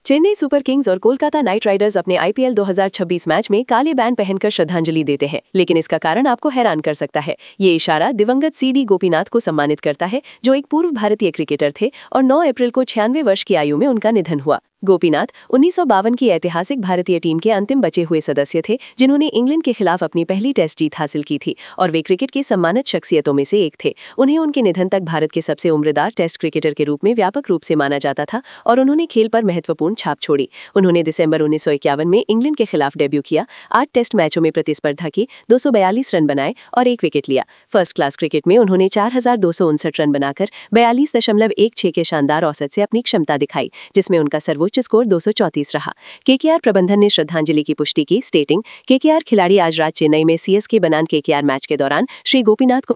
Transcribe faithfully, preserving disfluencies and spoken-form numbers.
Chennai super kings और Kolkata knight riders अपने IPL दो हज़ार छब्बीस मैच में काले बैंड पहनकर श्रद्धांजलि देते हैं, लेकिन इसका कारण आपको हैरान कर सकता है। ये इशारा दिवंगत सीडी गोपीनाथ को सम्मानित करता है, जो एक पूर्व भारतीय क्रिकेटर थे और नौ अप्रैल को छियानवे वर्ष की आयु में उनका निधन हुआ। गोपीनाथ उन्नीस सौ बावन की ऐतिहासिक भारतीय टीम के अंतिम बचे हुए सदस्य थे, जिन्होंने इंग्लैंड के खिलाफ अपनी पहली टेस्ट जीत हासिल की थी और वे क्रिकेट की सम्मानित शख्सियतों में से एक थे। उन्हें उनके निधन तक भारत के सबसे उम्रदार टेस्ट क्रिकेटर के रूप में व्यापक रूप से माना जाता था और उन्होंने खेल पर महत्वपूर्ण छाप छोड़ी। उन्होंने दिसंबर उन्नीस सौ इक्यावन में इंग्लैंड के खिलाफ डेब्यू किया, आठ टेस्ट मैचों में प्रतिस्पर्धा की, दो सौ बयालीस रन बनाए और एक विकेट लिया। फर्स्ट क्लास क्रिकेट में उन्होंने चार हजार दो सौ उनसठ रन बनाकर बयालीस दशमलव एक छह के शानदार औसत से अपनी क्षमता दिखाई, जिसमें उनका सर्वोच्च स्कोर दो सौ चौंतीस रहा। केकेआर प्रबंधन ने श्रद्धांजलि की पुष्टि की, स्टेटिंग केकेआर खिलाड़ी आज रात चेन्नई में सीएसके बनाम केकेआर मैच के दौरान श्री गोपीनाथ को